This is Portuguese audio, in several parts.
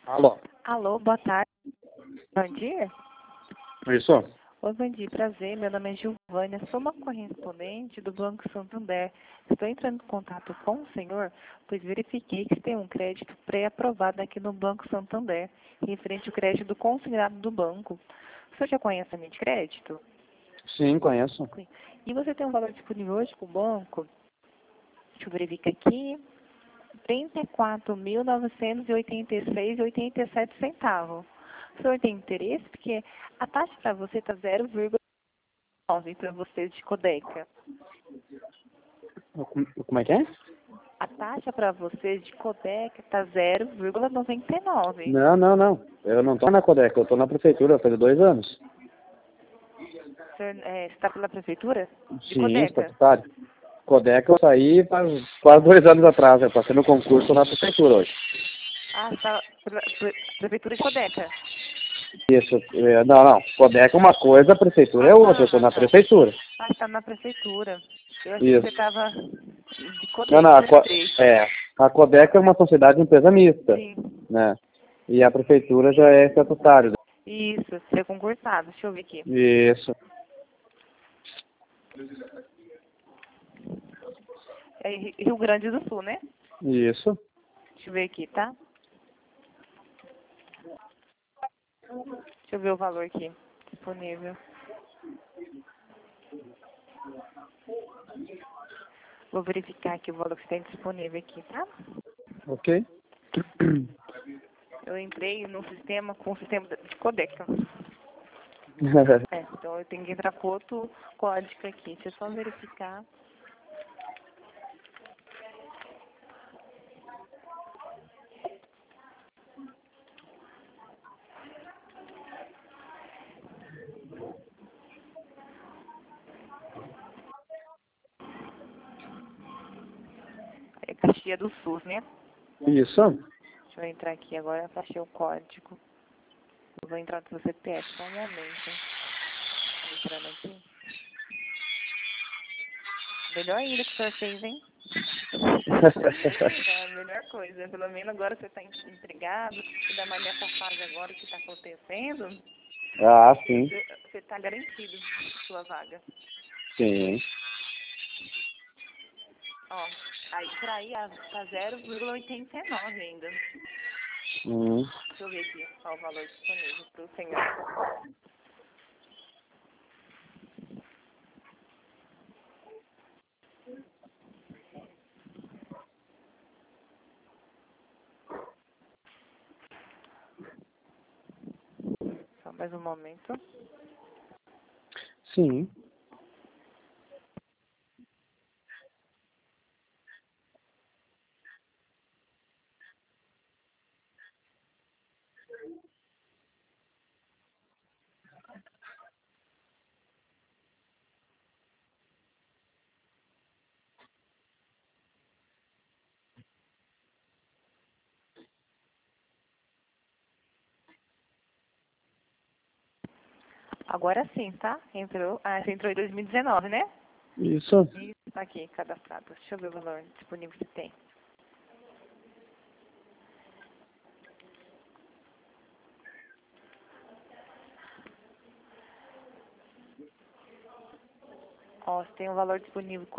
Alô? Alô, boa tarde. Bom dia. Isso? Oi, bom dia, prazer. Meu nome é Giovânia, sou uma correspondente do Banco Santander. Estou entrando em contato com o senhor, pois verifiquei que tem um crédito pré-aprovado aqui no Banco Santander, referente ao crédito consignado do banco. O senhor já conhece a linha de crédito? Sim, conheço. E você tem um valor disponível hoje com o banco? Deixa eu verificar aqui. R$ 34.986,87 centavos. O senhor tem interesse? Porque a taxa para você está 0,9 para vocês de Codeca. Como é que é? A taxa para vocês de Codeca está 0,99. Não. Eu não tô na Codeca, eu tô na prefeitura faz 2 anos. O senhor está pela prefeitura de Sim, Codeca? estatutário. Codeca eu saí faz quase 2 anos atrás. Eu passei no concurso na prefeitura hoje. Ah, está pela prefeitura de Codeca. Isso. Não. Codeca é uma coisa, a prefeitura é outra. Eu tô na Tá. prefeitura. Ah, está na prefeitura. Eu achei que você Isso. estava de Não, Codeca, lembrei. a Codeca é uma sociedade de empresa mista, Sim. né? E a prefeitura já é estatutário. Isso, você é concursado. Deixa eu ver aqui. Isso. É Rio Grande do Sul, né? Isso. Deixa eu ver aqui, tá? Deixa eu ver o valor aqui disponível. Vou verificar aqui o valor que tem disponível aqui, tá? Ok. Eu entrei no sistema com o sistema de Codeca. Então eu tenho que entrar com outro código aqui. Deixa eu só verificar. É Caxias do Sul, né? Isso. Deixa eu entrar aqui agora para achar o código. Eu vou entrar no seu CPF só um momento. Tô entrando aqui. Melhor ainda que o senhor fez, hein? É a melhor coisa. Pelo menos agora você está empregado. Ainda mais nessa fase agora que está acontecendo. Ah, sim. Você está garantido sua vaga. Sim. Ó, aí pra aí tá 0,89 ainda. Hum. Deixa eu ver aqui qual o valor disponível pro senhor. Só mais um momento. Sim. Agora sim, tá? Entrou. Ah, você entrou em 2019, né? Isso. Isso, tá aqui, cadastrado. Deixa eu ver o valor disponível que tem. Ó, você tem um valor disponível R$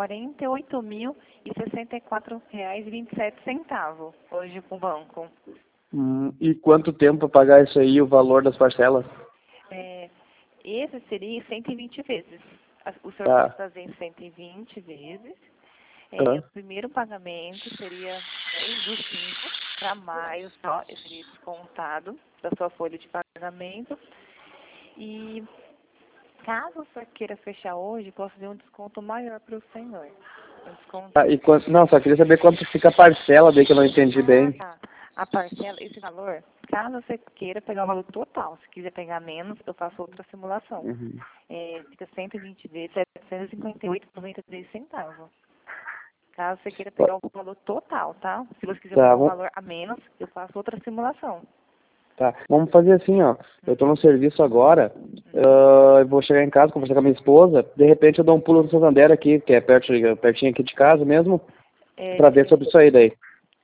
48.064,27 hoje com o banco. E quanto tempo para pagar isso aí, o valor das parcelas? É, esse seria 120 vezes. O senhor Tá. pode fazer em 120 vezes. Tá. O primeiro pagamento seria 10/5 para maio só, esse seria descontado da sua folha de pagamento. E caso o senhor queira fechar hoje, posso fazer um desconto maior para o senhor. Um desconto. E quanto... Não, só queria saber quanto fica a parcela daí que eu não entendi bem. Tá. A parcela, esse valor, caso você queira pegar o valor total, se quiser pegar menos, eu faço outra simulação. Uhum. Fica 120 vezes, 758,93 centavos. Caso você queira pegar o valor total, tá? Se você quiser Tá, pegar um vamos... valor a menos, eu faço outra simulação. Tá. Vamos fazer assim, ó. Eu tô no serviço agora, eu vou chegar em casa, conversar com a minha esposa, de repente eu dou um pulo no Santander aqui, que é pertinho aqui de casa mesmo, É, pra ver sobre isso aí daí.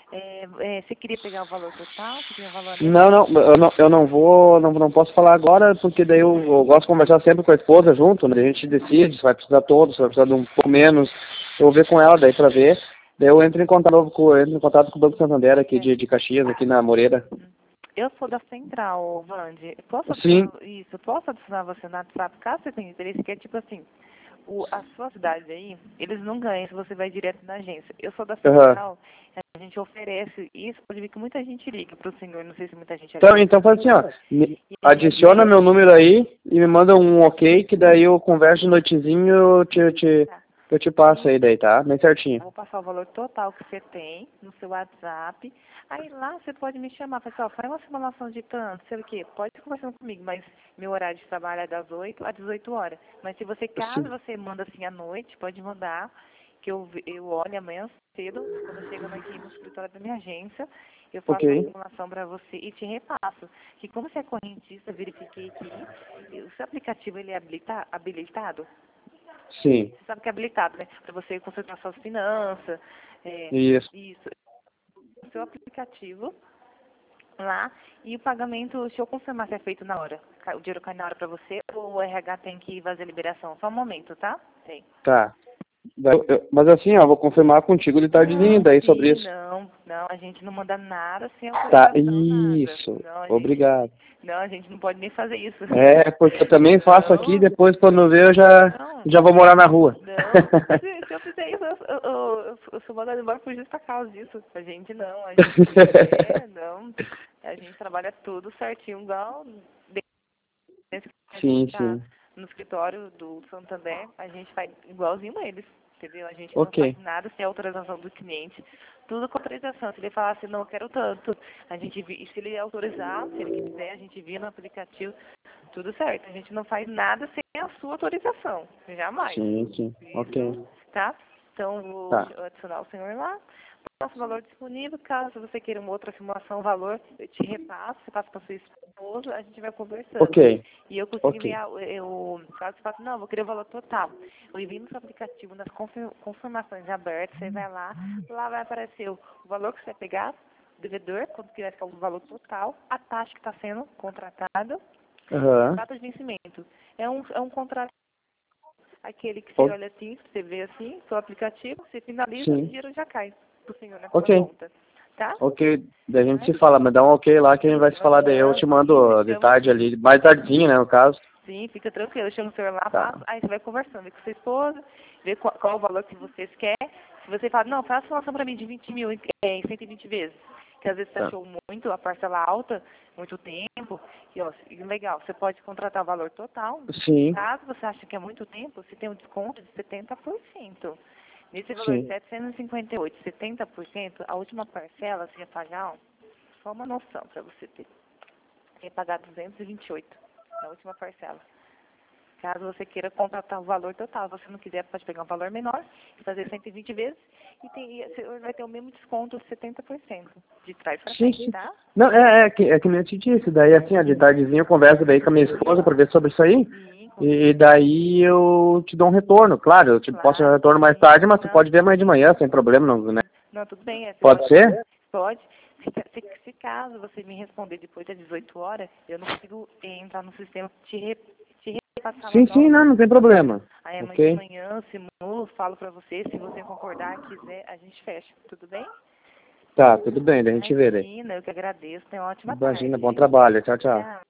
Você queria pegar o valor total? Você queria o valor Não, não, eu não vou, não posso falar agora, porque daí eu gosto de conversar sempre com a esposa junto, né? A gente decide se vai precisar todo, se vai precisar de um pouco menos. Eu vou ver com ela daí pra ver. Daí eu entro em contato com o Banco Santander aqui de Caxias, aqui na Moreira. Eu sou da Central, Vande. Sim. Posso adicionar você no WhatsApp, caso você tenha interesse, que é tipo assim, a sua cidade aí, eles não ganham se você vai direto na agência. Eu sou da Central, a gente oferece isso, pode ver que muita gente liga pro senhor, não sei se muita gente Então faz assim, ó, adiciona meu número aí e me manda um ok, que daí eu converso de noitezinho, eu te passo aí daí, tá? Bem certinho. Vou passar o valor total que você tem no seu WhatsApp. Aí lá você pode me chamar, fala assim, ó, faz uma simulação de tanto, sei o quê, pode ir conversando comigo, mas meu horário de trabalho é das 8 às 18 horas. Mas se você, caso você manda assim à noite, pode mandar, que eu olho amanhã cedo, quando chegando aqui no escritório da minha agência, eu faço uma simulação para você e te repasso. Que como você é correntista, verifiquei que o seu aplicativo ele é habilitado? Sim. Você sabe que é habilitado, né? Para você consultar suas finanças. Isso. O seu aplicativo lá e o pagamento, deixa eu confirmar se é feito na hora. O dinheiro cai na hora para você ou o RH tem que fazer a liberação? Só um momento, tá? Tem. Tá. Mas assim, ó, vou confirmar contigo de tardezinho daí sobre isso. Não, a gente não manda nada sem Tá, autorização, isso. nada. Não, Obrigado. a gente não pode nem fazer isso. Porque eu também faço aqui e depois quando ver eu já vou morar na rua. Não, se eu fizer isso, eu sou mandado embora por justa causa disso. A gente não, a gente trabalha tudo certinho, igual sim. no escritório do Santander, a gente faz igualzinho eles, entendeu? A gente não faz nada sem autorização do cliente, tudo com autorização. Se ele falar assim, não, eu quero tanto, e se ele autorizar, se ele quiser, a gente via no aplicativo, tudo certo. A gente não faz nada sem a sua autorização, jamais. Sim. Ok. Tá? Então, vou adicionar o senhor lá. Nosso valor disponível, caso você queira uma outra simulação, valor, eu te repasso, você passa para sua esposa, a gente vai conversando. Ok. E eu consigo enviar, caso você fale, não, eu vou querer o valor total. Eu envio no seu aplicativo, nas confirmações abertas, você vai lá vai aparecer o valor que você vai pegar, o devedor, quando quiser ficar o valor total, a taxa que está sendo contratada, data de vencimento. É um contrato, aquele que você olha assim, você vê assim, seu aplicativo, você finaliza, o dinheiro já cai pro senhor na sua conta. Tá? Ok, daí a gente se fala, mas dá um ok lá que a gente vai se falar, daí eu te mando de tarde ali, mais tardinho, né, no caso. Sim, fica tranquilo, eu chamo o senhor lá, aí você vai conversando com sua esposa, vê qual o valor que vocês querem. Se você fala, não, faça uma ação para mim de 20 mil em 120 vezes, que às vezes você achou muito, a parcela alta, muito tempo, e legal, você pode contratar o valor total. Sim. Caso você ache que é muito tempo, você tem um desconto de 70%. Nesse valor de 758, 70%, a última parcela você ia pagar, só uma noção para você ter. Você ia pagar 228 na última parcela. Caso você queira contratar o valor total, se você não quiser, pode pegar um valor menor e fazer 120 vezes e você vai ter o mesmo desconto de 70% de trás para frente, tá? Não, que nem eu te disse, daí assim, de tardezinha eu converso daí com a minha esposa para ver sobre isso aí. E daí eu te dou um retorno, claro, eu te posso dar um retorno mais tarde, mas tu pode ver mais de manhã, sem problema, não, né? Não, tudo bem. Pode ser? Pode. Se caso você me responder depois das 18 horas, eu não consigo entrar no sistema te repassar. Sim, não tem problema. Aí amanhã de manhã, simulo, falo pra você, se você concordar, quiser, a gente fecha, tudo bem? Tá, tudo bem, daí a gente vê daí. Imagina, eu que agradeço, tenha uma ótima tarde. Imagina, bom trabalho, tchau.